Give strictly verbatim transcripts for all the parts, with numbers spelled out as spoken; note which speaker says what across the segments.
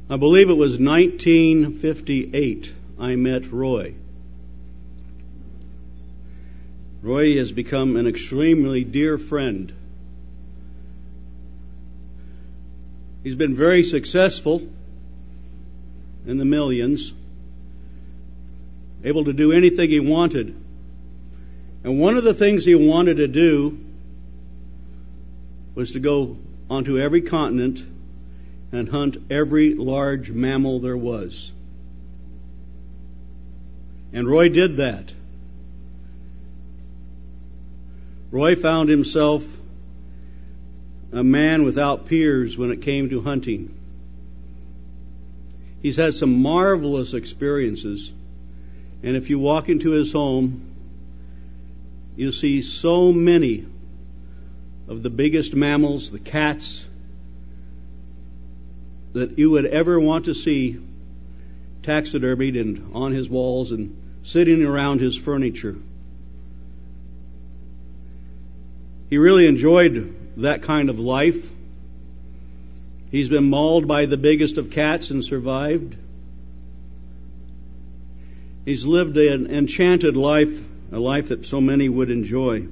Speaker 1: I believe it was nineteen fifty-eight I met Roy. Roy has become an extremely dear friend. He's been very successful in the millions, able to do anything he wanted. And one of the things he wanted to do was to go onto every continent and hunt every large mammal there was. And Roy did that. Roy found himself a man without peers when it came to hunting. He's had some marvelous experiences, and if you walk into his home, you'll see so many of the biggest mammals, the cats, that you would ever want to see taxidermied and on his walls and sitting around his furniture. He really enjoyed that kind of life. He's been mauled by the biggest of cats and survived. He's lived an enchanted life, a life that so many would enjoy.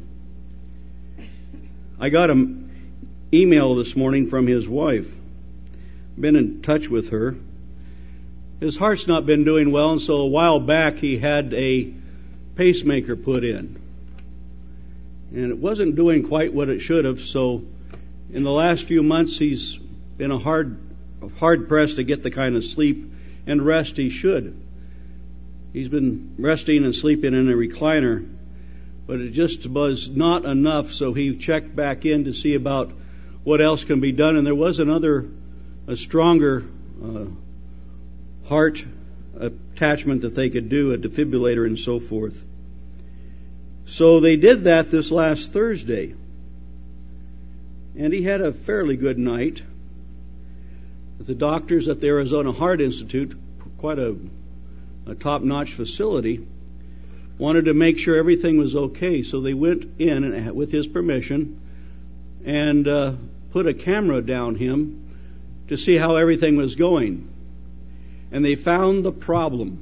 Speaker 1: I got an email this morning from his wife. Been in touch with her. His heart's not been doing well, and so a while back he had a pacemaker put in. And it wasn't doing quite what it should have, so in the last few months he's been a hard, hard pressed to get the kind of sleep and rest he should. He's been resting and sleeping in a recliner, but it just was not enough, so he checked back in to see about what else can be done, and there was another, a stronger uh, heart attachment that they could do, a defibrillator and so forth. So they did that this last Thursday, and he had a fairly good night. The doctors at the Arizona Heart Institute, quite a, a top-notch facility, wanted to make sure everything was okay, so they went in, and, with his permission, and uh, put a camera down him to see how everything was going. And they found the problem.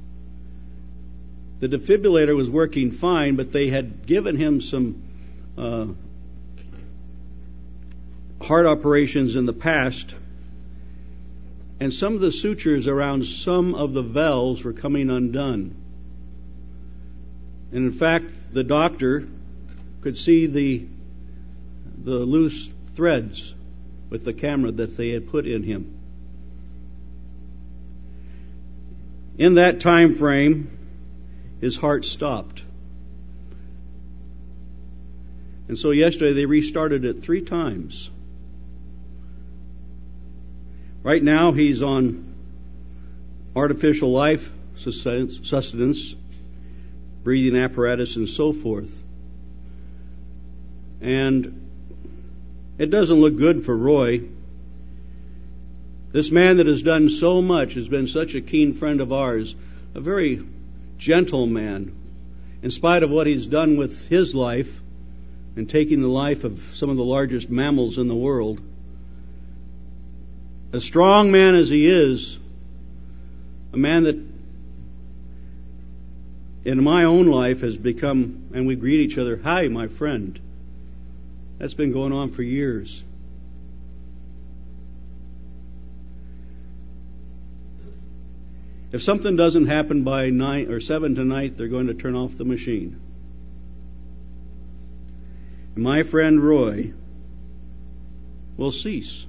Speaker 1: The defibrillator was working fine, but they had given him some uh, heart operations in the past, and some of the sutures around some of the valves were coming undone. And in fact, the doctor could see the the loose threads with the camera that they had put in him. In that time frame, his heart stopped. And so yesterday they restarted it three times. Right now he's on artificial life sustenance, breathing apparatus, and so forth. And it doesn't look good for Roy. This man that has done so much, has been such a keen friend of ours, a very gentle man, in spite of what he's done with his life and taking the life of some of the largest mammals in the world. A strong man as he is, a man that in my own life has become, and we greet each other, "Hi, my friend." That's been going on for years. If something doesn't happen by nine or seven tonight, they're going to turn off the machine. And my friend Roy will cease.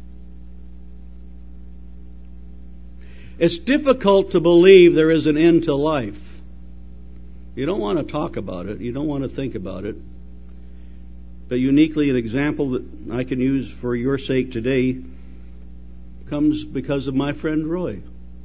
Speaker 1: It's difficult to believe there is an end to life. You don't want to talk about it. You don't want to think about it. But uniquely, an example that I can use for your sake today comes because of my friend Roy.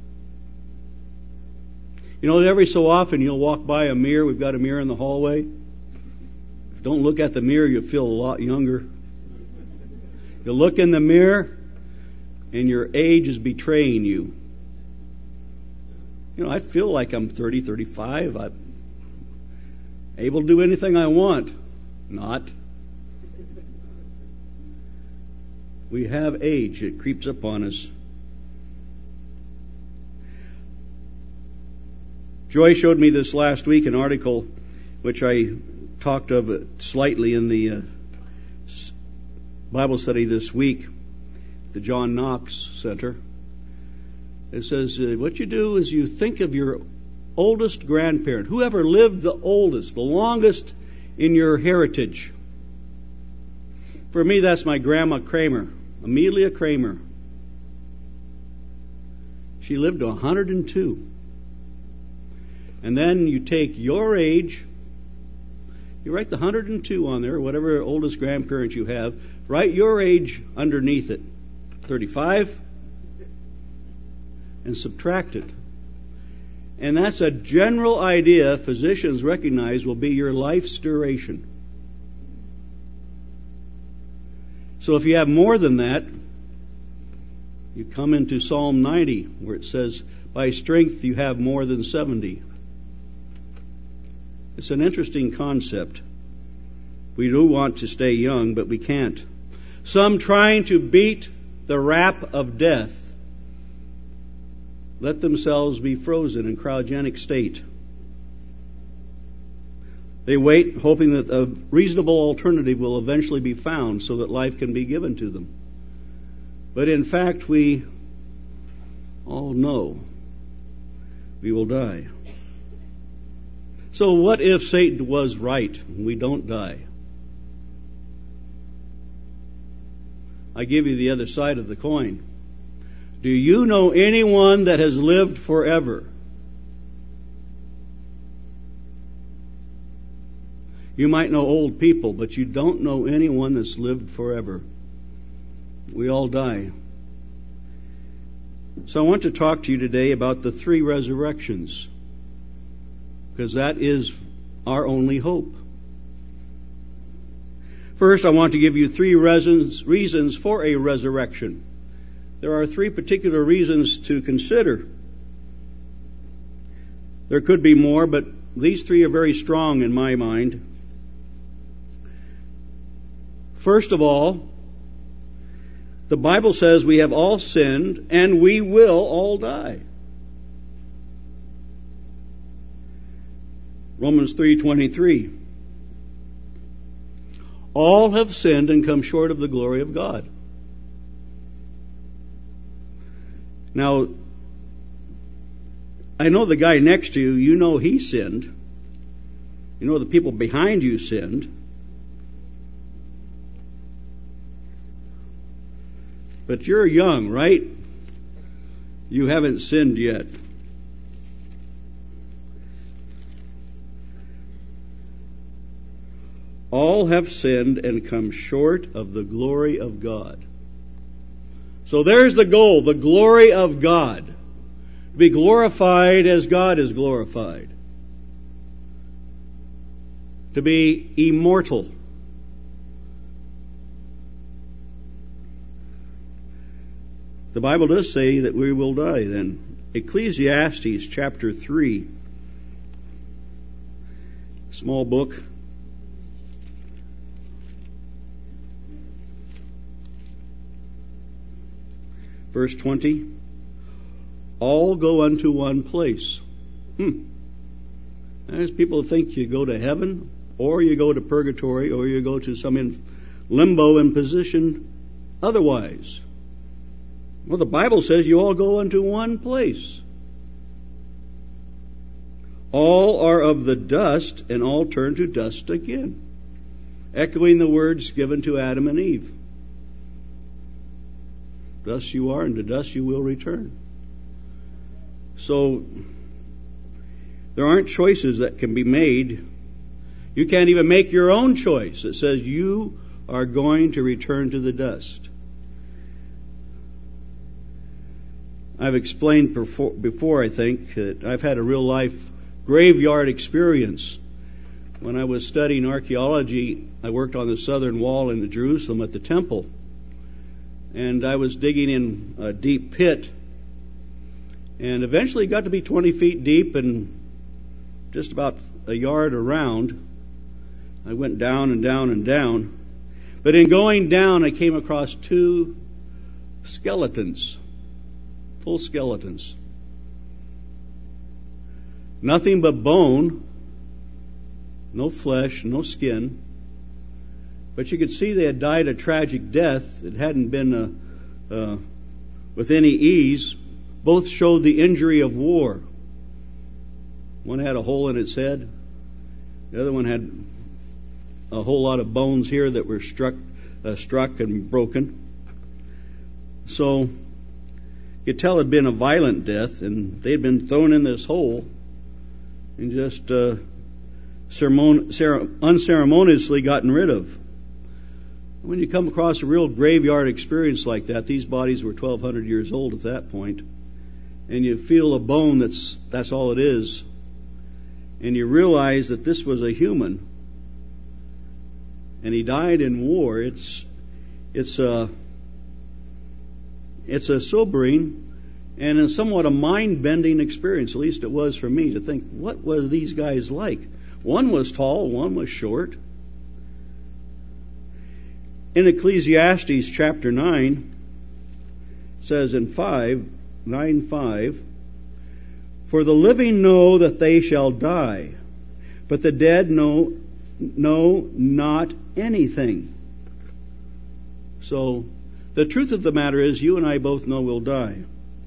Speaker 1: You know, every so often you'll walk by a mirror. We've got a mirror in the hallway. If you don't look at the mirror, you'll feel a lot younger. You look in the mirror, and your age is betraying you. You know, I feel like I'm thirty, thirty-five. I'm able to do anything I want. Not. We have age. It creeps up on us. Joy showed me this last week an article which I talked of slightly in the uh, Bible study this week, the John Knox Center. It says, uh, what you do is you think of your oldest grandparent, whoever lived the oldest, the longest in your heritage. For me, that's my grandma Kramer, Amelia Kramer. She lived to one hundred two. And then you take your age, you write the one hundred two on there, whatever oldest grandparent you have, write your age underneath it, thirty-five, and subtract it. And that's a general idea physicians recognize will be your life's duration. So if you have more than that, you come into Psalm ninety, where it says, by strength you have more than seventy. It's an interesting concept. We do want to stay young, but we can't. Some trying to beat the rap of death let themselves be frozen in cryogenic state. They wait, hoping that a reasonable alternative will eventually be found so that life can be given to them. But in fact, we all know we will die. So what if Satan was right and we don't die? I give you the other side of the coin. Do you know anyone that has lived forever? You might know old people, but you don't know anyone that's lived forever. We all die. So I want to talk to you today about the three resurrections, because that is our only hope. First, I want to give you three reasons, reasons for a resurrection. There are three particular reasons to consider. There could be more, but these three are very strong in my mind. First of all, the Bible says we have all sinned and we will all die. Romans three twenty-three. All have sinned and come short of the glory of God. Now, I know the guy next to you, you know he sinned. You know the people behind you sinned. But you're young, right? You haven't sinned yet. All have sinned and come short of the glory of God. So there's the goal, the glory of God. To be glorified as God is glorified. To be immortal. The Bible does say that we will die then. Ecclesiastes chapter three. Small book. Verse twenty. All go unto one place. Hmm. There's people who think you go to heaven, or you go to purgatory, or you go to some in limbo in position otherwise. Well, the Bible says you all go unto one place. All are of the dust, and all turn to dust again. Echoing the words given to Adam and Eve. Dust you are, and to dust you will return. So, there aren't choices that can be made. You can't even make your own choice. It says you are going to return to the dust. I've explained before, before, I think, that I've had a real life graveyard experience. When I was studying archaeology, I worked on the southern wall in Jerusalem at the temple. And I was digging in a deep pit. And eventually it got to be twenty feet deep and just about a yard around. I went down and down and down. But in going down, I came across two skeletons. Full skeletons. nothing but bone, no flesh, no skin. But you could see they had died a tragic death. It hadn't been uh, uh, with any ease. Both showed the injury of war. One had a hole in its head. The other one had a whole lot of bones here that were struck, uh, struck and broken. So you could tell it had been a violent death, and they'd been thrown in this hole and just uh, ceremon- cere- unceremoniously gotten rid of. When you come across a real graveyard experience like that, these bodies were twelve hundred years old at that point, and you feel a bone that's that's all it is, and you realize that this was a human, and he died in war. It's it's a it's a sobering and a somewhat a mind-bending experience. At least it was for me, to think, what were these guys like? One was tall, one was short. In Ecclesiastes chapter nine, it says in five, nine five, for the living know that they shall die, but the dead know, know not anything. So the truth of the matter is, you and I both know we'll die.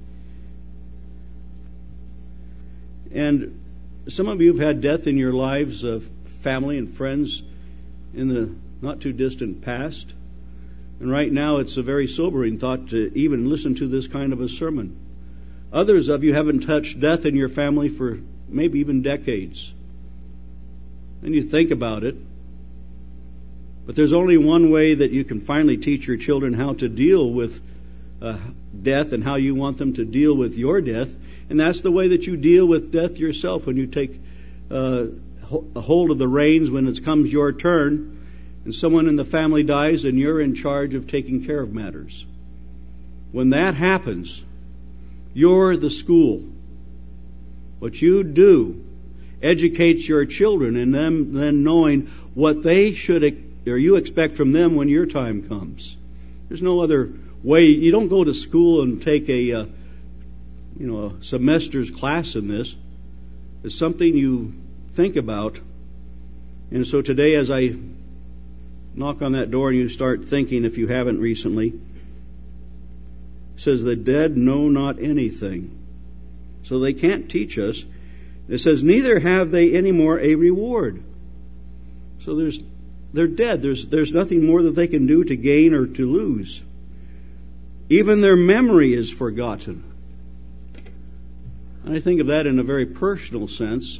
Speaker 1: And some of you have had death in your lives of family and friends in the not too distant past. And right now it's a very sobering thought to even listen to this kind of a sermon. Others of you haven't touched death in your family for maybe even decades. And you think about it. But there's only one way that you can finally teach your children how to deal with uh, death and how you want them to deal with your death. And that's the way that you deal with death yourself, when you take uh, a hold of the reins when it comes your turn and someone in the family dies and you're in charge of taking care of matters. When that happens, you're the school. What you do educates your children in them then knowing what they should or you expect from them when your time comes. There's no other way. You don't go to school and take a uh, you know a semester's class in this. It's something you think about. And so today, as I knock on that door and you start thinking, if you haven't recently, it says the dead know not anything. So they can't teach us. It says neither have they any more a reward. So there's they're dead. There's there's nothing more that they can do to gain or to lose. Even their memory is forgotten. And I think of that in a very personal sense.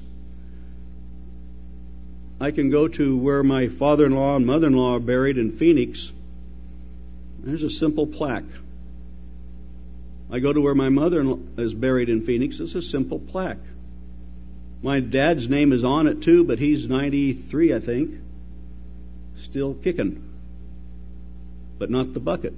Speaker 1: I can go to where my father-in-law and mother-in-law are buried in Phoenix. There's a simple plaque. I go to where my mother-in-law is buried in Phoenix. It's a simple plaque. My dad's name is on it too, but he's ninety-three, I think. Still kicking. But not the bucket.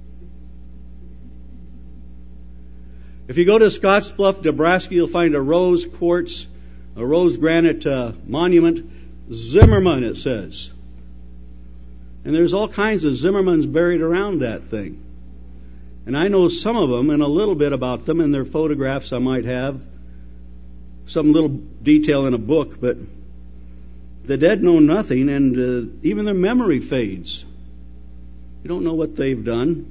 Speaker 1: If you go to Scottsbluff, Nebraska, you'll find a rose quartz, a rose granite uh, monument. Zimmerman, it says. And there's all kinds of Zimmermans buried around that thing. And I know some of them and a little bit about them, and their photographs I might have, some little detail in a book, but the dead know nothing, and uh, even their memory fades. You don't know what they've done.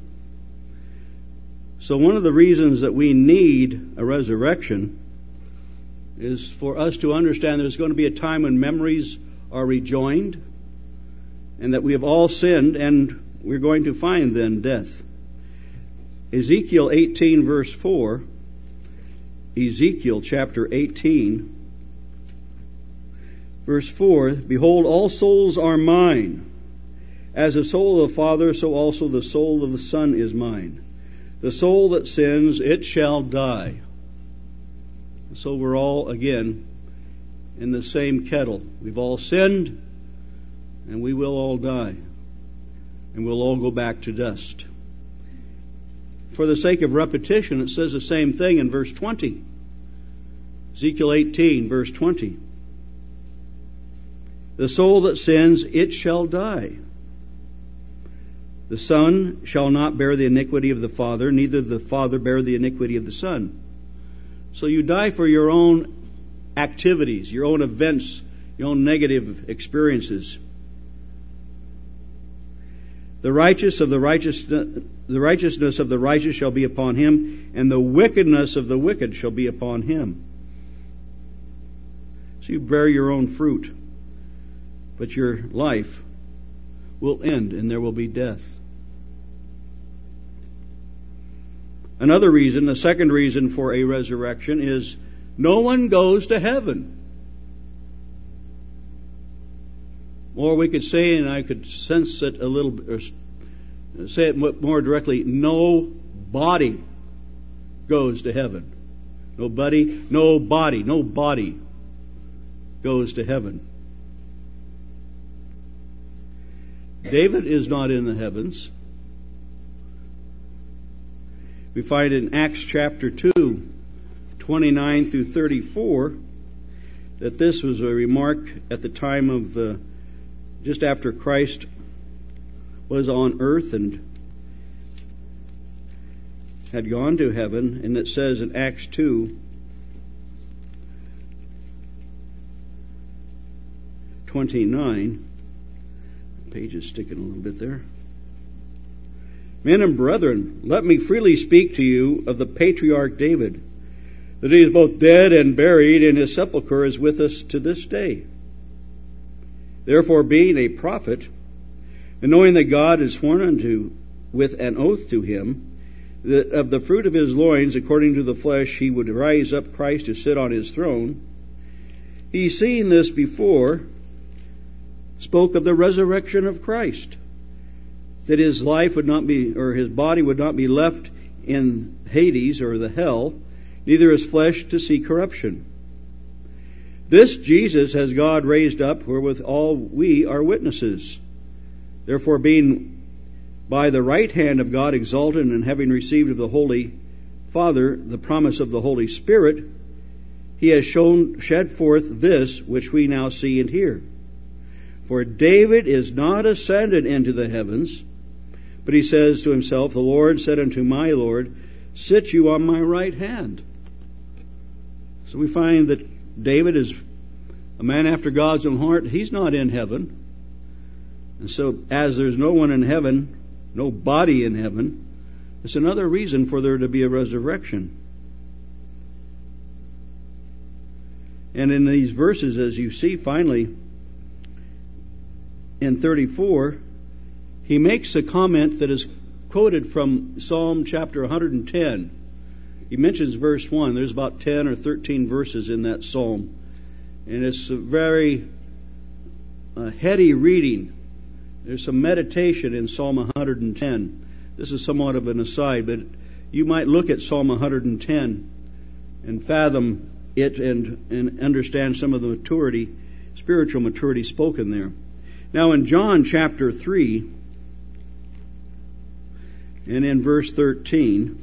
Speaker 1: So one of the reasons that we need a resurrection is for us to understand there's going to be a time when memories are rejoined, and that we have all sinned, and we're going to find then death. Ezekiel eighteen verse four, Ezekiel chapter eighteen verse four, behold, all souls are mine. As the soul of the Father, so also the soul of the Son is mine. The soul that sins, it shall die. So we're all, again, in the same kettle. We've all sinned, and we will all die. And we'll all go back to dust. For the sake of repetition, it says the same thing in verse twenty. Ezekiel eighteen, verse twenty. The soul that sins, it shall die. The Son shall not bear the iniquity of the Father, neither the Father bear the iniquity of the Son. So you die for your own activities, your own events, your own negative experiences. The righteous of the righteous, the righteousness of the righteous shall be upon him, and the wickedness of the wicked shall be upon him. So you bear your own fruit, but your life will end, and there will be death. Another reason, the second reason for a resurrection, is no one goes to heaven. Or we could say, and I could sense it a little bit, or say it more directly, no body goes to heaven. Nobody, no body, no body goes to heaven. David is not in the heavens. We find in Acts chapter two, twenty-nine through thirty-four, that this was a remark at the time of the just after Christ was on earth and had gone to heaven. And it says in Acts two, twenty-nine, the page is sticking a little bit there. Men and brethren, let me freely speak to you of the patriarch David, that he is both dead and buried, and his sepulchre is with us to this day. Therefore, being a prophet, and knowing that God has sworn unto with an oath to him, that of the fruit of his loins, according to the flesh, he would rise up Christ to sit on his throne, he, seeing this before, spoke of the resurrection of Christ, that his life would not be, or his body would not be left in Hades, or the hell, neither his flesh to see corruption. This Jesus has God raised up, wherewith all we are witnesses. Therefore, being by the right hand of God exalted, and having received of the Holy Father the promise of the Holy Spirit, he has shown shed forth this which we now see and hear. For David is not ascended into the heavens, but he says to himself, the Lord said unto my Lord, sit you on my right hand. So we find that David is a man after God's own heart. He's not in heaven. And so as there's no one in heaven, no body in heaven, it's another reason for there to be a resurrection. And in these verses, as you see finally, in thirty-four, he makes a comment that is quoted from Psalm chapter one hundred ten. He mentions verse one. There's about ten or thirteen verses in that psalm. And it's a very uh, heady reading. There's some meditation in Psalm one hundred ten. This is somewhat of an aside, but you might look at Psalm one hundred ten and fathom it and, and understand some of the maturity, spiritual maturity spoken there. Now in John chapter three, and in verse thirteen,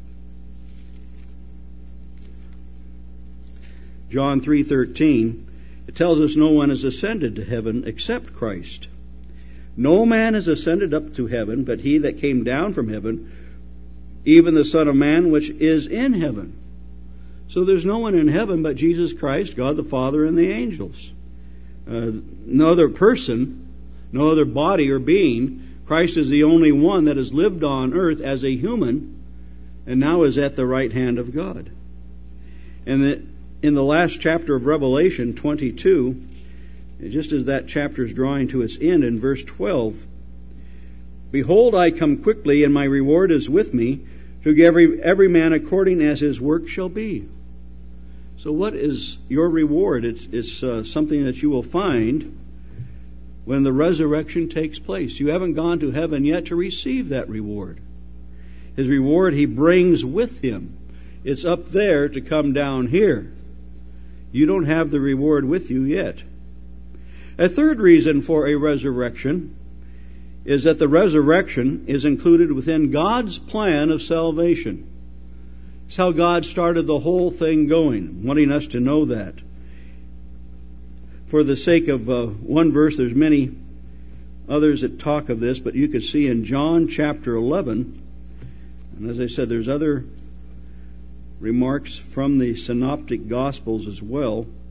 Speaker 1: John three thirteen, it tells us no one has ascended to heaven except Christ. No man has ascended up to heaven, but he that came down from heaven, even the Son of Man, which is in heaven. So there's no one in heaven but Jesus Christ, God the Father, and the angels. Uh, no other person, no other body or being. Christ is the only one that has lived on earth as a human, and now is at the right hand of God. And that in the last chapter of Revelation twenty-two, just as that chapter is drawing to its end, in verse twelve, behold, I come quickly, and my reward is with me, to give every, every man according as his work shall be. So what is your reward? It's, it's uh, something that you will find when the resurrection takes place. You haven't gone to heaven yet to receive that reward. His reward he brings with him. It's up there to come down here. You don't have the reward with you yet. A third reason for a resurrection is that the resurrection is included within God's plan of salvation. It's how God started the whole thing going, wanting us to know that. For the sake of uh, one verse, there's many others that talk of this, but you could see in John chapter eleven, and as I said, there's other remarks from the synoptic gospels as well.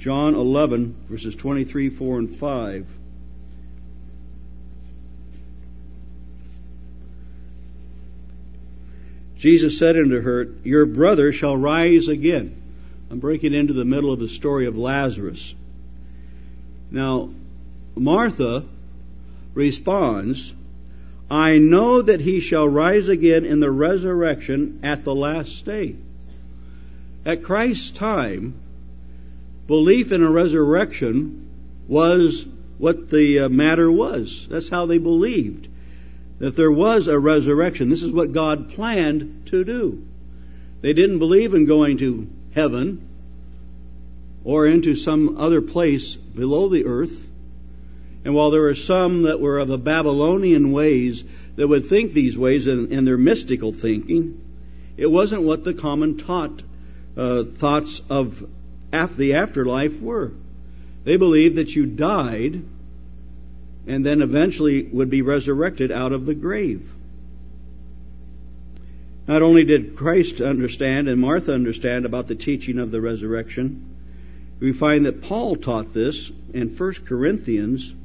Speaker 1: John eleven, verses twenty-three, four, and five. Jesus said unto her, Your brother shall rise again. I'm breaking into the middle of the story of Lazarus. Now, Martha responds, I know that he shall rise again in the resurrection at the last day. At Christ's time, belief in a resurrection was what the matter was. That's how they believed, that there was a resurrection. This is what God planned to do. They didn't believe in going to heaven or into some other place below the earth. And while there were some that were of the Babylonian ways that would think these ways in, in their mystical thinking, it wasn't what the common taught uh, thoughts of af- the afterlife were. They believed that you died and then eventually would be resurrected out of the grave. Not only did Christ understand and Martha understand about the teaching of the resurrection, we find that Paul taught this in First Corinthians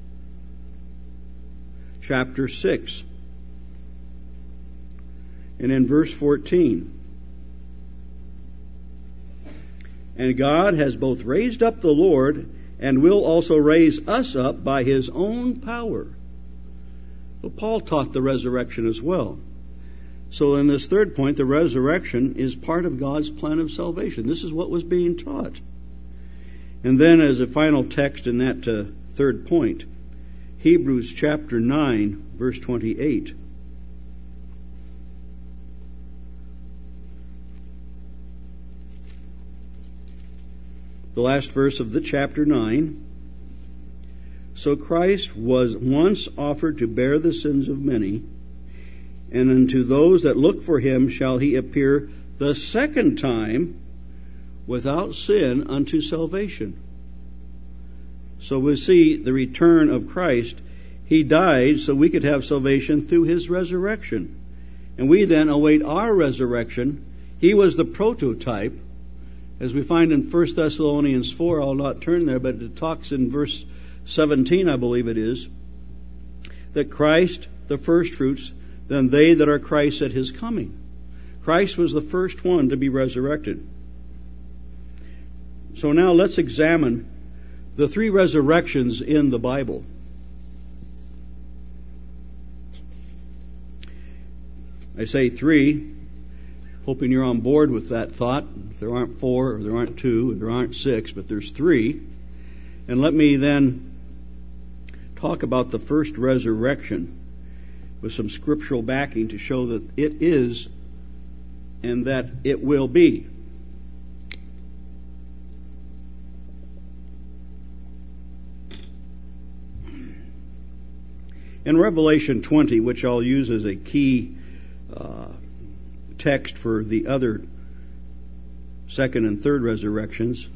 Speaker 1: chapter six. And in verse fourteen. And God has both raised up the Lord and will also raise us up by his own power. Well, Paul taught the resurrection as well. So in this third point, the resurrection is part of God's plan of salvation. This is what was being taught. And then as a final text in that uh, third point, Hebrews chapter nine, verse twenty-eight. The last verse of the chapter nine. So Christ was once offered to bear the sins of many, and unto those that look for him shall he appear the second time without sin unto salvation. So we see the return of Christ. He died so we could have salvation through his resurrection. And we then await our resurrection. He was the prototype. As we find in First Thessalonians four, I'll not turn there, but it talks in verse seventeen, I believe it is, that Christ, the firstfruits, then they that are Christ at his coming. Christ was the first one to be resurrected. So now let's examine the three resurrections in the Bible. I say three, hoping you're on board with that thought. If there aren't four, or there aren't two, or there aren't six, but there's three. And let me then talk about the first resurrection with some scriptural backing to show that it is and that it will be. In Revelation twenty, which I'll use as a key uh, text for the other second and third resurrections,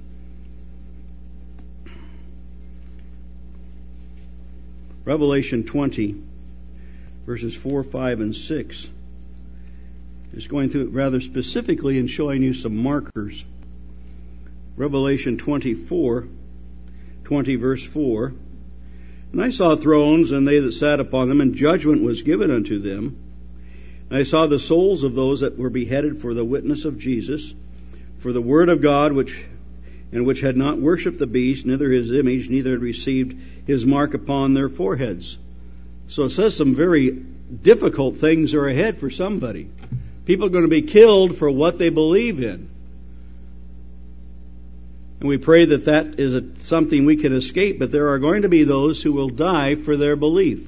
Speaker 1: Revelation twenty, verses four, five, and six, is going through it rather specifically and showing you some markers. Revelation twenty-four, twenty, verse four. And I saw thrones, and they that sat upon them, and judgment was given unto them. And I saw the souls of those that were beheaded for the witness of Jesus, for the word of God, which and which had not worshipped the beast, neither his image, neither had received his mark upon their foreheads. So it says some very difficult things are ahead for somebody. People are going to be killed for what they believe in. And we pray that that is a, something we can escape, but there are going to be those who will die for their belief.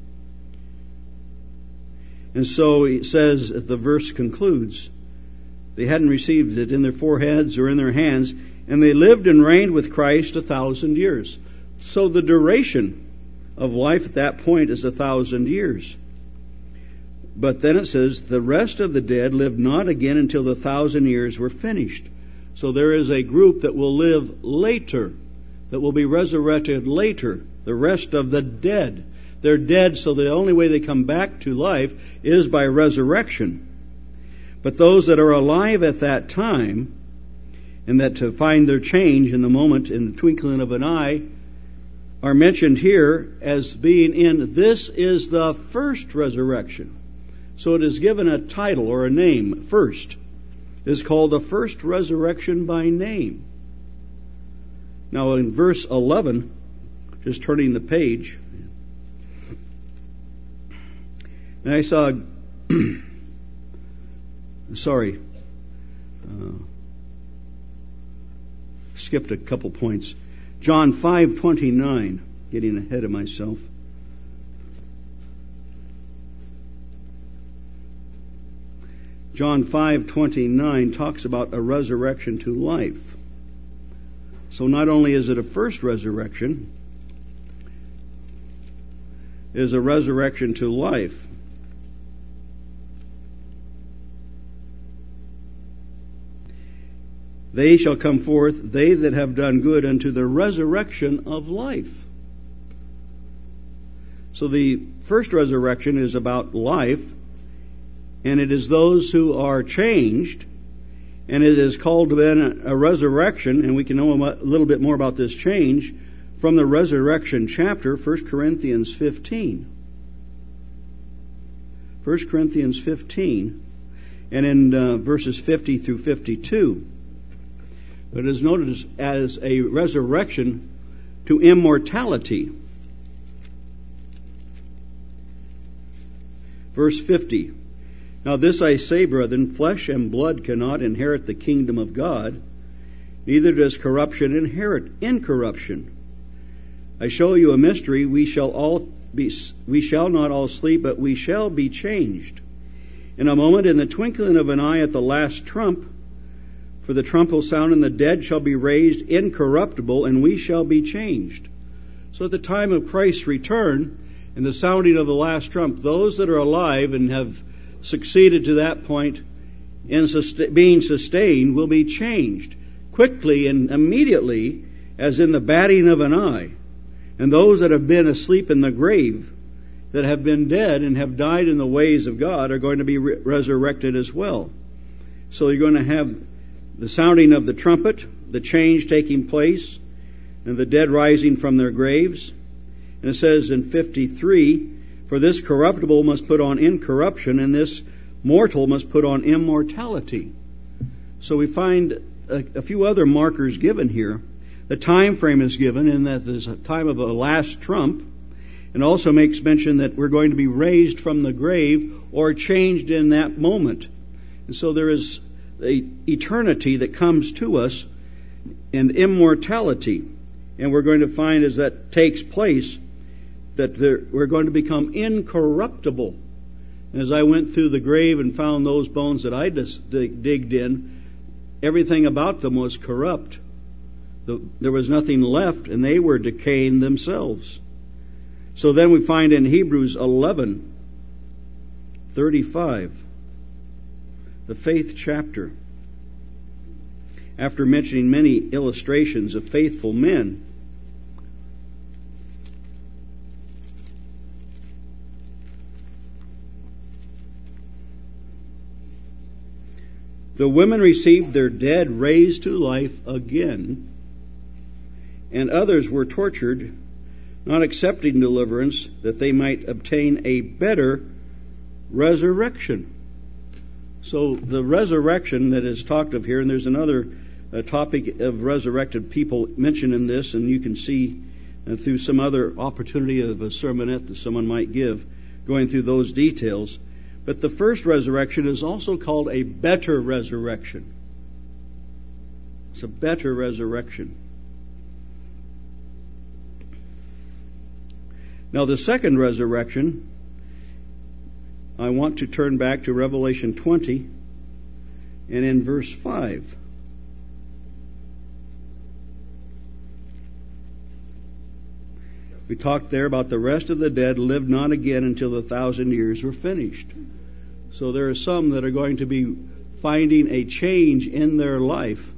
Speaker 1: And so it says, as the verse concludes, they hadn't received it in their foreheads or in their hands, and they lived and reigned with Christ a thousand years. So the duration of life at that point is a thousand years. But then it says, the rest of the dead lived not again until the thousand years were finished. So there is a group that will live later, that will be resurrected later, the rest of the dead. They're dead, so the only way they come back to life is by resurrection. But those that are alive at that time, and that to find their change in the moment, in the twinkling of an eye, are mentioned here as being in this is the first resurrection. So it is given a title or a name, first. It is called the first resurrection by name. Now in verse eleven, just turning the page, and I saw, sorry, uh, skipped a couple points. John five twenty-nine, getting ahead of myself. John five twenty-nine talks about a resurrection to life. So not only is it a first resurrection, it is a resurrection to life. They shall come forth, they that have done good, unto the resurrection of life. So the first resurrection is about life, and it is those who are changed, and it is called to be a resurrection, and we can know a little bit more about this change from the resurrection chapter, First Corinthians fifteen. First Corinthians fifteen, and in uh, verses fifty through fifty-two. But it is noted as a resurrection to immortality. Verse fifty. Now this I say, brethren, flesh and blood cannot inherit the kingdom of God, neither does corruption inherit incorruption. I show you a mystery, we shall all be, we shall not all sleep, but we shall be changed. In a moment, in the twinkling of an eye, at the last trump, for the trump will sound, and the dead shall be raised incorruptible, and we shall be changed. So at the time of Christ's return, and the sounding of the last trump, those that are alive and have succeeded to that point in sust- being sustained will be changed quickly and immediately, as in the batting of an eye. And those that have been asleep in the grave, that have been dead and have died in the ways of God, are going to be re- resurrected as well. So you're going to have the sounding of the trumpet, the change taking place, and the dead rising from their graves. And it says in fifty-three, for this corruptible must put on incorruption, and this mortal must put on immortality. So we find a, a few other markers given here. The time frame is given in that there's a time of a last trump, and also makes mention that we're going to be raised from the grave or changed in that moment. And so there is a eternity that comes to us and immortality. And we're going to find as that takes place that there, we're going to become incorruptible. And as I went through the grave and found those bones that I just dig, digged in, everything about them was corrupt. The, there was nothing left, and they were decaying themselves. So then we find in Hebrews eleven thirty-five, the faith chapter, after mentioning many illustrations of faithful men, the women received their dead raised to life again, and others were tortured, not accepting deliverance, that they might obtain a better resurrection. So the resurrection that is talked of here, and there's another uh, topic of resurrected people mentioned in this, and you can see uh, through some other opportunity of a sermonette that someone might give, going through those details. But the first resurrection is also called a better resurrection. It's a better resurrection. Now the second resurrection, I want to turn back to Revelation twenty, and in verse five. We talked there about the rest of the dead lived not again until the thousand years were finished. So there are some that are going to be finding a change in their life,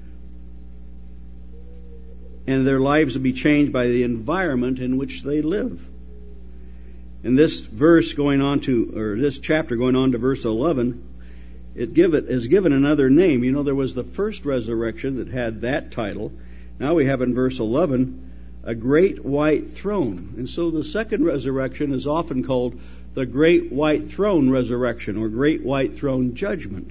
Speaker 1: and their lives will be changed by the environment in which they live. And this verse going on to, or this chapter going on to verse eleven, it give it is given another name. You know, there was the first resurrection that had that title. Now we have in verse eleven, a great white throne. And so the second resurrection is often called the great white throne resurrection, or great white throne judgment.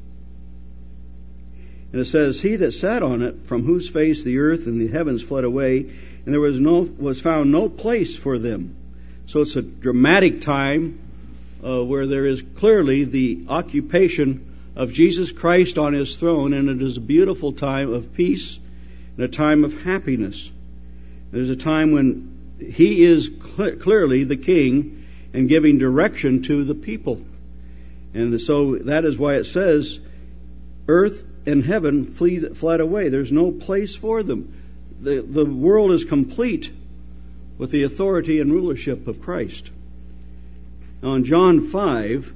Speaker 1: And it says, he that sat on it, from whose face the earth and the heavens fled away, and there was no was found no place for them. So it's a dramatic time uh, where there is clearly the occupation of Jesus Christ on his throne, and it is a beautiful time of peace and a time of happiness. There's a time when he is cl- clearly the king and giving direction to the people. And so that is why it says, earth and heaven fled, fled away. There's no place for them. The, the world is complete with the authority and rulership of Christ. Now in John five,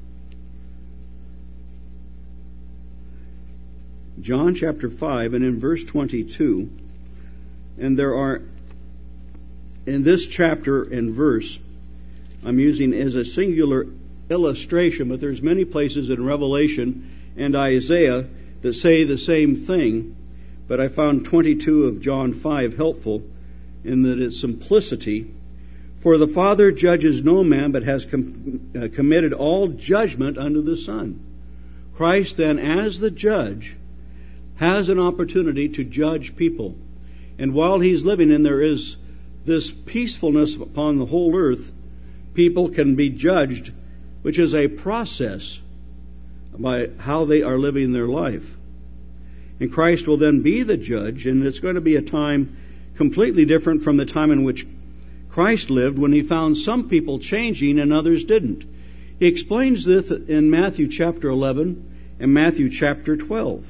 Speaker 1: John chapter five, and in verse twenty-two, and there are, in this chapter and verse, I'm using as a singular illustration, but there's many places in Revelation and Isaiah that say the same thing, but I found twenty-two of John five helpful in that its simplicity. For the Father judges no man, but has com- uh, committed all judgment unto the Son. Christ then, as the judge, has an opportunity to judge people. And while he's living and there is this peacefulness upon the whole earth, people can be judged, which is a process by how they are living their life. And Christ will then be the judge, and it's going to be a time completely different from the time in which Christ lived, when he found some people changing and others didn't. He explains this in Matthew chapter eleven and Matthew chapter twelve.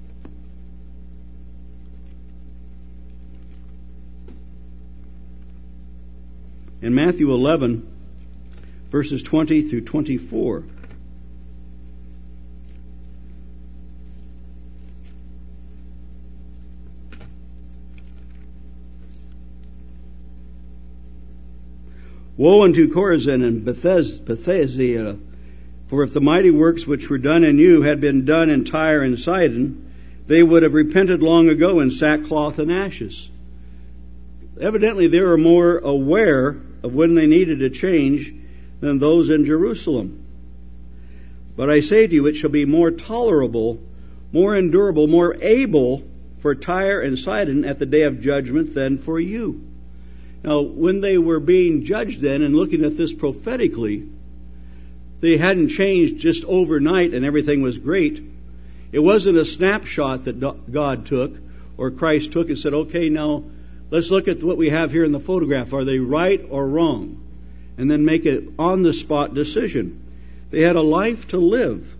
Speaker 1: In Matthew eleven, verses twenty through twenty-four. Woe unto Chorazin and Bethsaida! For if the mighty works which were done in you had been done in Tyre and Sidon, they would have repented long ago in sackcloth and ashes. Evidently they were more aware of when they needed a change than those in Jerusalem. But I say to you, it shall be more tolerable, more endurable, more able for Tyre and Sidon at the day of judgment than for you. Now, when they were being judged then and looking at this prophetically, they hadn't changed just overnight and everything was great. It wasn't a snapshot that God took or Christ took and said, okay, now let's look at what we have here in the photograph. Are they right or wrong? And then make an on-the-spot decision. They had a life to live.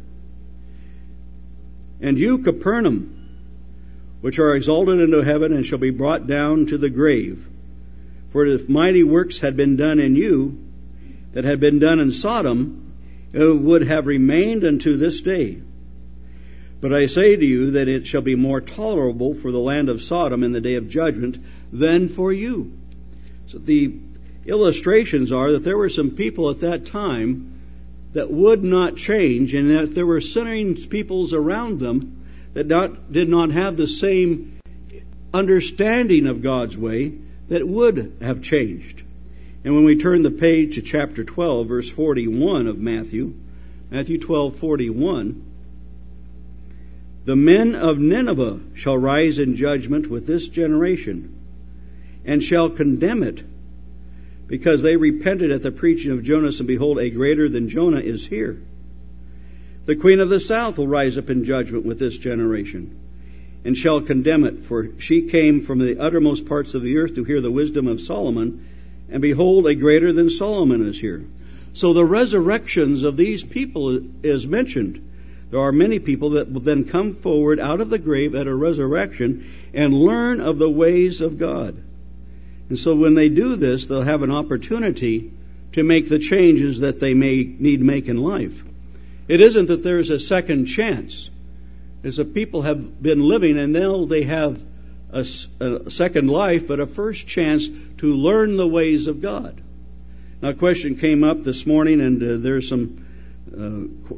Speaker 1: And you, Capernaum, which are exalted into heaven and shall be brought down to the grave. For if mighty works had been done in you, that had been done in Sodom, it would have remained unto this day. But I say to you that it shall be more tolerable for the land of Sodom in the day of judgment than for you. So the illustrations are that there were some people at that time that would not change, and that there were sinning peoples around them that not, did not have the same understanding of God's way that would have changed. And when we turn the page to chapter twelve, verse forty-one of Matthew, Matthew twelve, forty-one, the men of Nineveh shall rise in judgment with this generation, and shall condemn it, because they repented at the preaching of Jonas, and behold, a greater than Jonah is here. The queen of the south will rise up in judgment with this generation, and shall condemn it, for she came from the uttermost parts of the earth to hear the wisdom of Solomon, and behold, a greater than Solomon is here. So the resurrections of these people is mentioned. There are many people that will then come forward out of the grave at a resurrection and learn of the ways of God. And so when they do this, they'll have an opportunity to make the changes that they may need to make in life. It isn't that there's a second chance. It's that people have been living and now they have a, a second life, but a first chance to learn the ways of God. Now, a question came up this morning, and uh, there's some uh,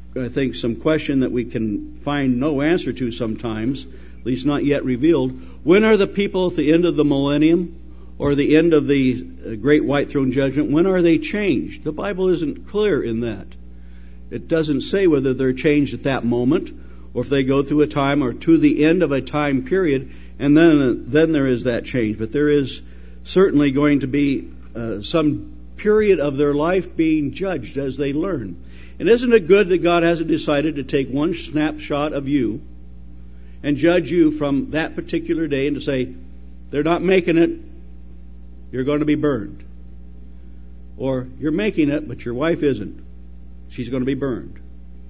Speaker 1: I think, some question that we can find no answer to sometimes, at least not yet revealed. When are the people at the end of the millennium or the end of the great white throne judgment, when are they changed? The Bible isn't clear in that. It doesn't say whether they're changed at that moment or if they go through a time or to the end of a time period, and then then there is that change. But there is certainly going to be uh, some period of their life being judged as they learn. And isn't it good that God hasn't decided to take one snapshot of you and judge you from that particular day and to say, they're not making it, you're going to be burned. Or you're making it, but your wife isn't. She's going to be burned.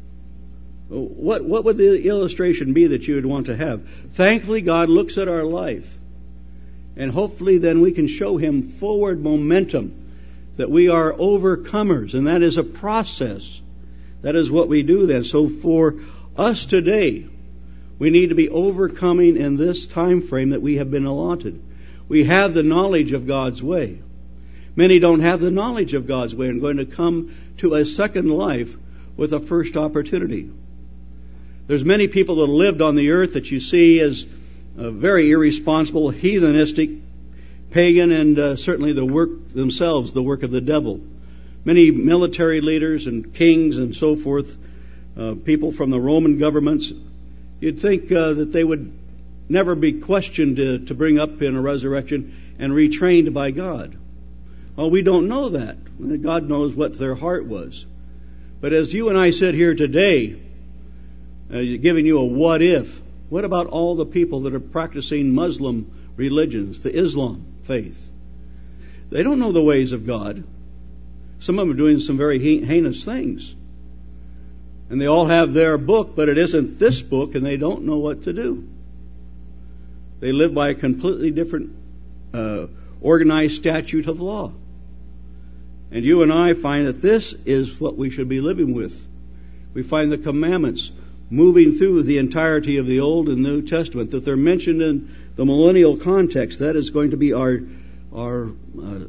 Speaker 1: What, what would the illustration be that you would want to have? Thankfully, God looks at our life, and hopefully then we can show Him forward momentum, that we are overcomers, and that is a process. That is what we do then. So for us today, we need to be overcoming in this time frame that we have been allotted. We have the knowledge of God's way. Many don't have the knowledge of God's way and are going to come to a second life with a first opportunity. There's many people that lived on the earth that you see as uh, very irresponsible, heathenistic, pagan, and uh, certainly the work themselves, the work of the devil. Many military leaders and kings and so forth, uh, people from the Roman governments, you'd think uh, that they would never be questioned to, to bring up in a resurrection and retrained by God. Well, we don't know that. God knows what their heart was. But as you and I sit here today, uh, giving you a what if, what about all the people that are practicing Muslim religions, the Islam faith? They don't know the ways of God. Some of them are doing some very heinous things. And they all have their book, but it isn't this book, and they don't know what to do. They live by a completely different uh, organized statute of law. And you and I find that this is what we should be living with. We find the commandments moving through the entirety of the Old and New Testament, that they're mentioned in the millennial context. That is going to be our our uh,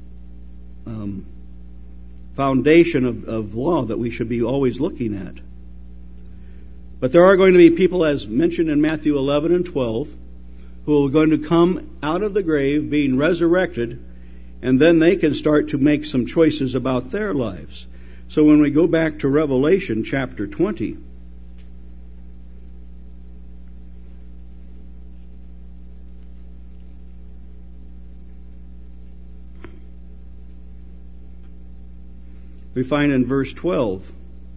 Speaker 1: um, foundation of, of law that we should be always looking at. But there are going to be people, as mentioned in Matthew eleven and twelve, who are going to come out of the grave being resurrected, and then they can start to make some choices about their lives. So when we go back to Revelation chapter twenty, we find in verse twelve,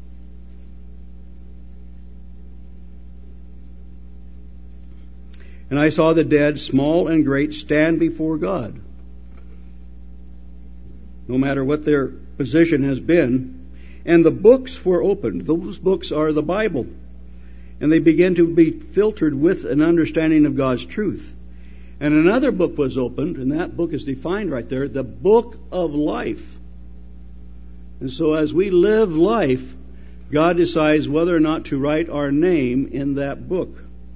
Speaker 1: and I saw the dead, small and great, stand before God. No matter what their position has been. And the books were opened. Those books are the Bible. And they began to be filtered with an understanding of God's truth. And another book was opened, and that book is defined right there, the book of life. And so as we live life, God decides whether or not to write our name in that book.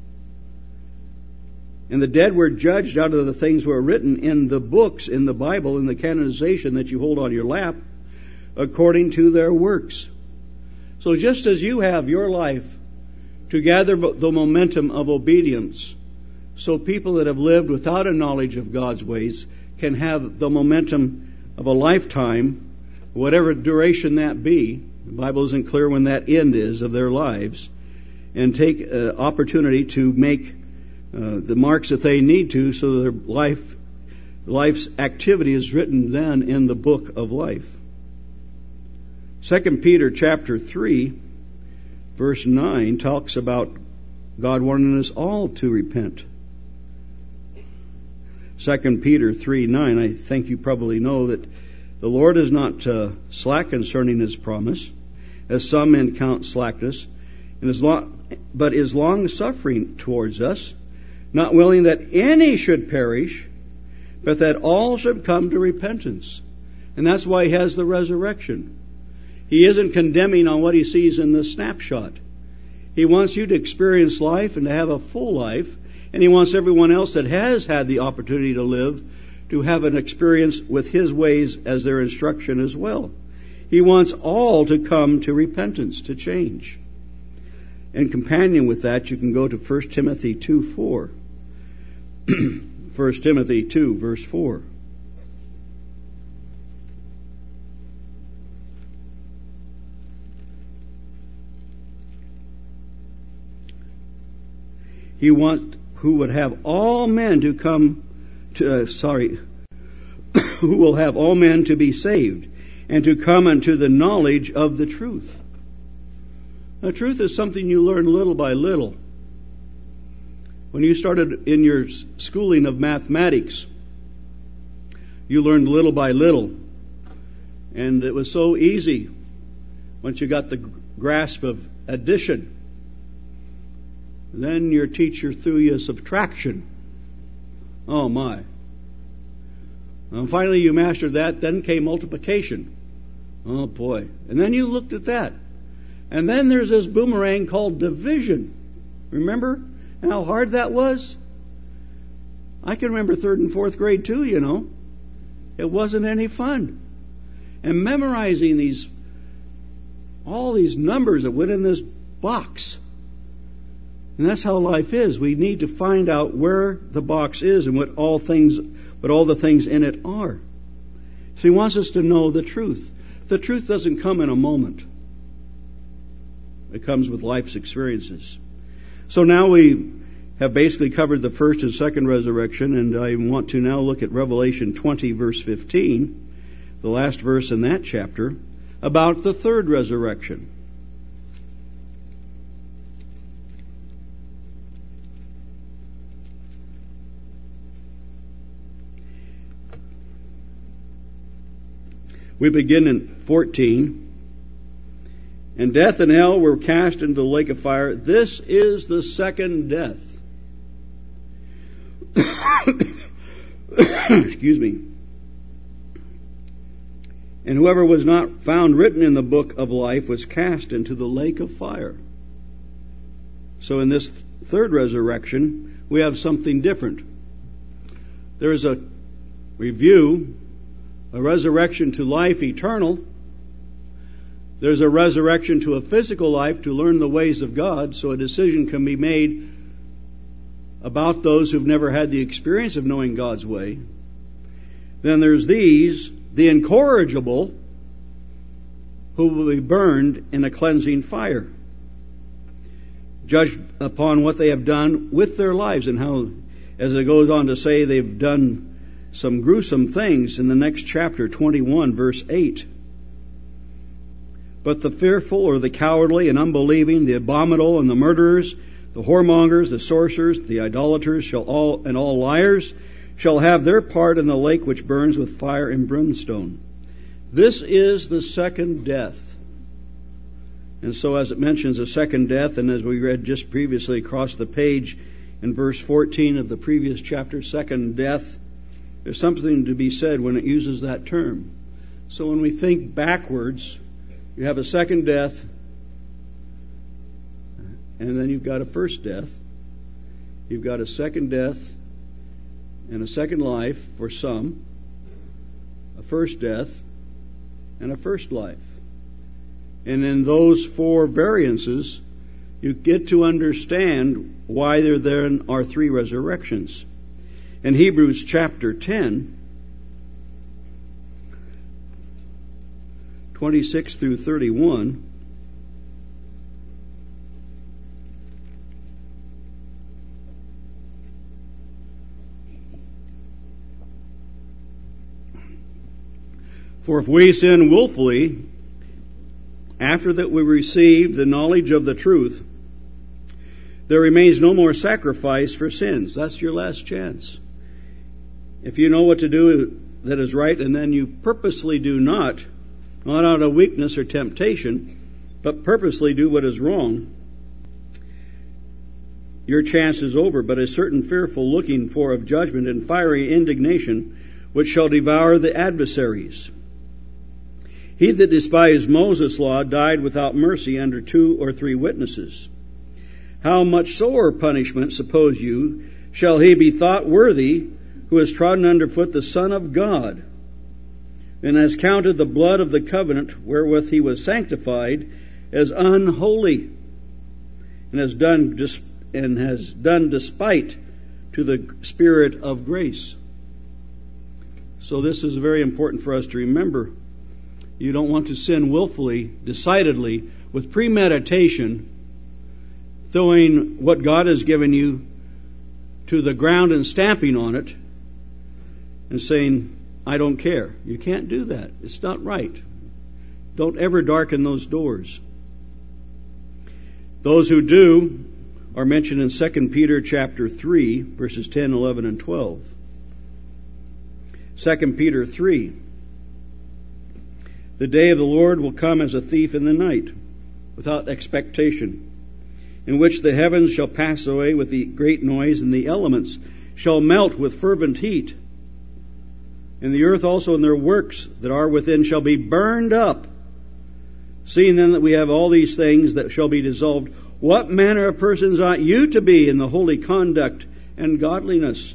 Speaker 1: And the dead were judged out of the things that were written in the books, in the Bible, in the canonization that you hold on your lap, according to their works. So just as you have your life to gather the momentum of obedience, so people that have lived without a knowledge of God's ways can have the momentum of a lifetime, whatever duration that be. The Bible isn't clear when that end is of their lives, and take uh, opportunity to make uh, the marks that they need to, so their life life's activity is written then in the book of life. Second Peter chapter three, verse nine talks about God wanting us all to repent. Second Peter three nine, I think you probably know that the Lord is not uh, slack concerning His promise, as some men count slackness, and is long, but is long-suffering towards us, not willing that any should perish, but that all should come to repentance. And that's why He has the resurrection. He isn't condemning on what He sees in the snapshot. He wants you to experience life and to have a full life, and He wants everyone else that has had the opportunity to live to have an experience with His ways as their instruction as well. He wants all to come to repentance, to change. And companion with that, you can go to First Timothy two four. First Timothy two, verse four. He wants who would have all men to come to, uh, sorry, who will have all men to be saved and to come unto the knowledge of the truth. The truth is something you learn little by little. When you started in your schooling of mathematics, you learned little by little. And it was so easy once you got the grasp of addition. Then your teacher threw you subtraction. Oh my. And finally you mastered that, then came multiplication. Oh boy. And then you looked at that. And then there's this boomerang called division. Remember how hard that was? I can remember third and fourth grade too, you know. It wasn't any fun. And memorizing these, all these numbers that went in this box. And that's how life is. We need to find out where the box is and what all things, what all the things in it are. So he wants us to know the truth. The truth doesn't come in a moment. It comes with life's experiences. So now we have basically covered the first and second resurrection, and I want to now look at Revelation twenty, verse fifteen, the last verse in that chapter, about the third resurrection. We begin in fourteen. And death and hell were cast into the lake of fire. This is the second death. Excuse me. And whoever was not found written in the book of life was cast into the lake of fire. So in this third resurrection, we have something different. There is a review, a resurrection to life eternal. There's a resurrection to a physical life to learn the ways of God, so a decision can be made about those who've never had the experience of knowing God's way. Then there's these, the incorrigible, who will be burned in a cleansing fire, judged upon what they have done with their lives, and how, as it goes on to say, they've done some gruesome things in the next chapter, twenty-one, verse eight. But the fearful, or the cowardly and unbelieving, the abominable and the murderers, the whoremongers, the sorcerers, the idolaters, shall all and all liars shall have their part in the lake which burns with fire and brimstone. This is the second death. And so as it mentions a second death, and as we read just previously across the page in verse fourteen of the previous chapter, second death, there's something to be said when it uses that term. So when we think backwards, you have a second death, and then you've got a first death. You've got a second death and a second life for some, a first death and a first life. And in those four variances, you get to understand why there then are three resurrections. In Hebrews chapter ten, twenty-six through thirty-one, for if we sin willfully, after that we received the knowledge of the truth, there remains no more sacrifice for sins. That's your last chance. If you know what to do that is right, and then you purposely do not, not out of weakness or temptation, but purposely do what is wrong, your chance is over. But a certain fearful looking for of judgment and fiery indignation, which shall devour the adversaries. He that despised Moses' law died without mercy under two or three witnesses. How much sorer punishment, suppose you, shall he be thought worthy who has trodden underfoot the Son of God, and has counted the blood of the covenant wherewith he was sanctified as unholy, and has done dis- and has done despite to the Spirit of grace. So this is very important for us to remember. You don't want to sin willfully, decidedly, with premeditation, throwing what God has given you to the ground and stamping on it and saying, I don't care. You can't do that. It's not right. Don't ever darken those doors. Those who do are mentioned in Second Peter chapter three, verses ten, eleven, and twelve. Second Peter three. The day of the Lord will come as a thief in the night, without expectation, in which the heavens shall pass away with the great noise, and the elements shall melt with fervent heat. And the earth also and their works that are within shall be burned up. Seeing then that we have all these things that shall be dissolved, what manner of persons ought you to be in the holy conduct and godliness?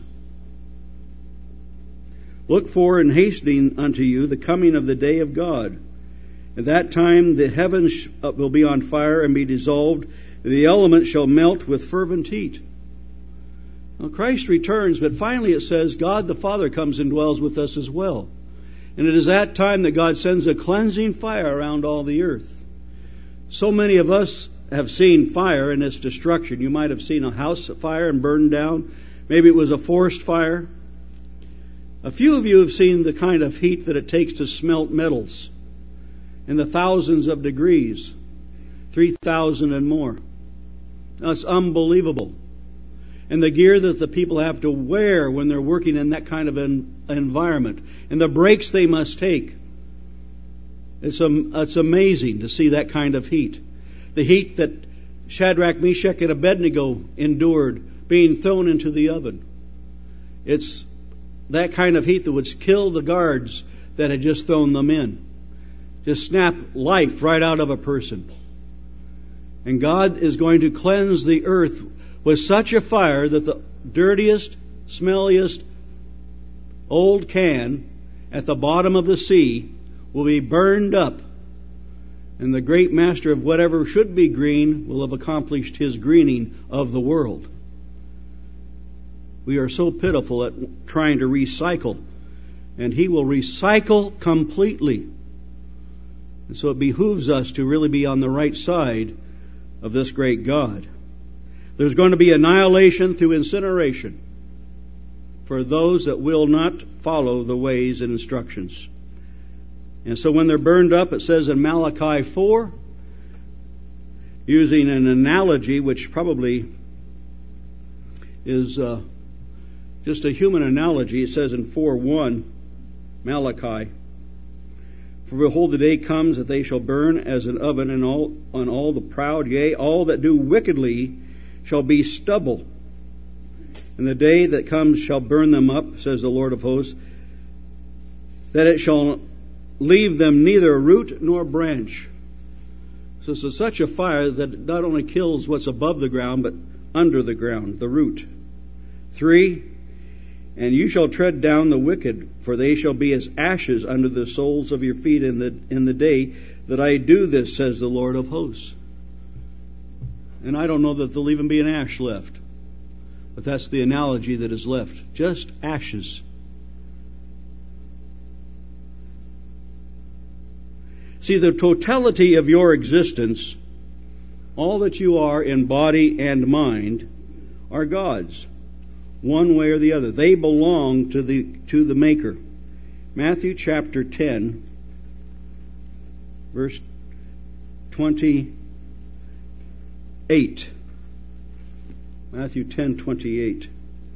Speaker 1: Look for and hastening unto you the coming of the day of God. At that time the heavens will be on fire and be dissolved, and the elements shall melt with fervent heat. Now Christ returns, but finally it says God the Father comes and dwells with us as well. And it is that time that God sends a cleansing fire around all the earth. So many of us have seen fire and its destruction. You might have seen a house fire and burned down. Maybe it was a forest fire. A few of you have seen the kind of heat that it takes to smelt metals in the thousands of degrees, three thousand and more. That's unbelievable. And the gear that the people have to wear when they're working in that kind of an environment, and the breaks they must take. It's, um, it's amazing to see that kind of heat. The heat that Shadrach, Meshach, and Abednego endured being thrown into the oven. It's that kind of heat that would kill the guards that had just thrown them in. Just snap life right out of a person. And God is going to cleanse the earth with such a fire that the dirtiest, smelliest old can at the bottom of the sea will be burned up. And the great master of whatever should be green will have accomplished his greening of the world. We are so pitiful at trying to recycle, and he will recycle completely. And so it behooves us to really be on the right side of this great God. There's going to be annihilation through incineration for those that will not follow the ways and instructions. And so when they're burned up, it says in Malachi four, using an analogy which probably is uh, just a human analogy, it says in four one, Malachi, for behold, the day comes that they shall burn as an oven, and all on all the proud, yea, all that do wickedly shall be stubble. And the day that comes shall burn them up, says the Lord of hosts, that it shall leave them neither root nor branch. So it's such a fire that not only kills what's above the ground, but under the ground, the root. Three, and you shall tread down the wicked, for they shall be as ashes under the soles of your feet in the in the day that I do this, says the Lord of hosts. And I don't know that there'll even be an ash left. But that's the analogy that is left. Just ashes. See, the totality of your existence, all that you are in body and mind, are God's. One way or the other. They belong to the to the Maker. Matthew chapter ten, verse twenty-eight. Matthew ten, twenty-eight.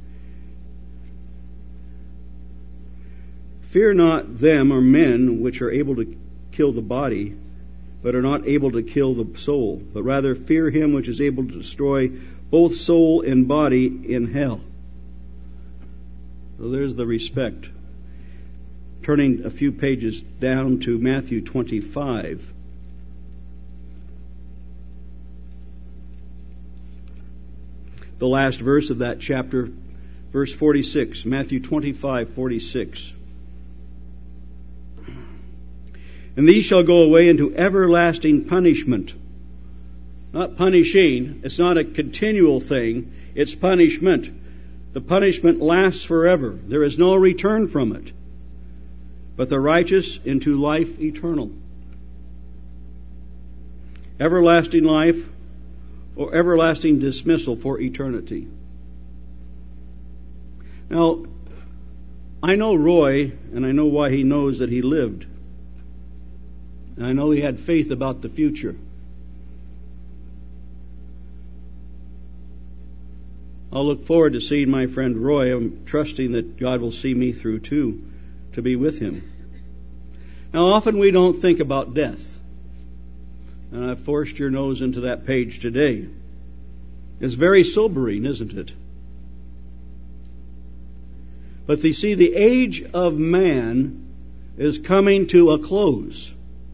Speaker 1: Fear not them or men which are able to kill the body, but are not able to kill the soul, but rather fear him which is able to destroy both soul and body in hell. So there's the respect. Turning a few pages down to Matthew twenty-five. The last verse of that chapter, verse forty-six, Matthew twenty-five, forty-six. And these shall go away into everlasting punishment. Not punishing. It's not a continual thing. It's punishment. The punishment lasts forever. There is no return from it. But the righteous into life eternal. Everlasting life or everlasting dismissal for eternity. Now, I know Roy, and I know why he knows that he lived. And I know he had faith about the future. I'll look forward to seeing my friend Roy. I'm trusting that God will see me through too, to be with him. Now, often we don't think about death. And I've forced your nose into that page today. It's very sobering, isn't it? But you see, the age of man is coming to a close.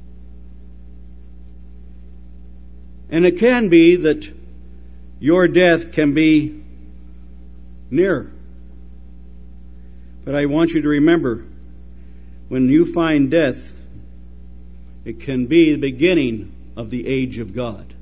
Speaker 1: And it can be that your death can be near. But I want you to remember, when you find death, it can be the beginning of the age of God.